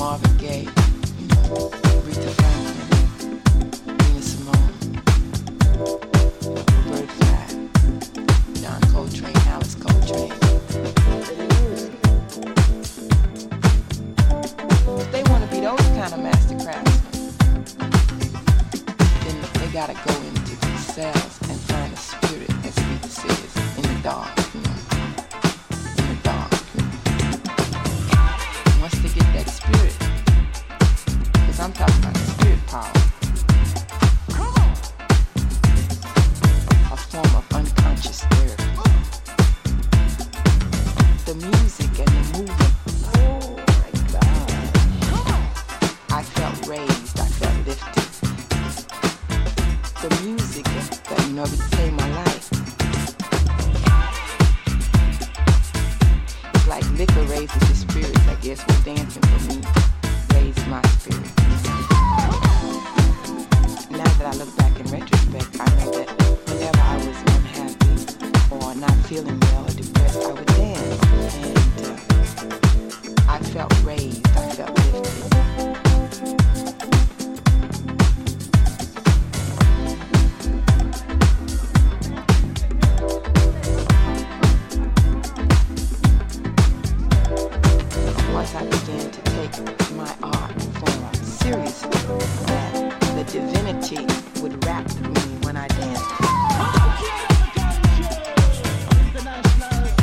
Marvin Gaye, Aretha Franklin, Nina Simone, Roberta Flack, John Coltrane, Alice Coltrane. If they want to be those kind of master craftsmen, then they gotta go into themselves and find a spirit, as Rita says, in the dark, in the dark. Once they get that spirit, because I'm talking about spirit power, a form of unconscious therapy. The music and the movement, oh my God. I felt raised, I felt lifted. The music that became my life. It's like liquor raises the spirits, I guess what dancing for me raised my spirit. Now that I look back in retrospect, I know that whenever I was unhappy or not feeling well or depressed, I would dance. And I felt raised, I felt lifted.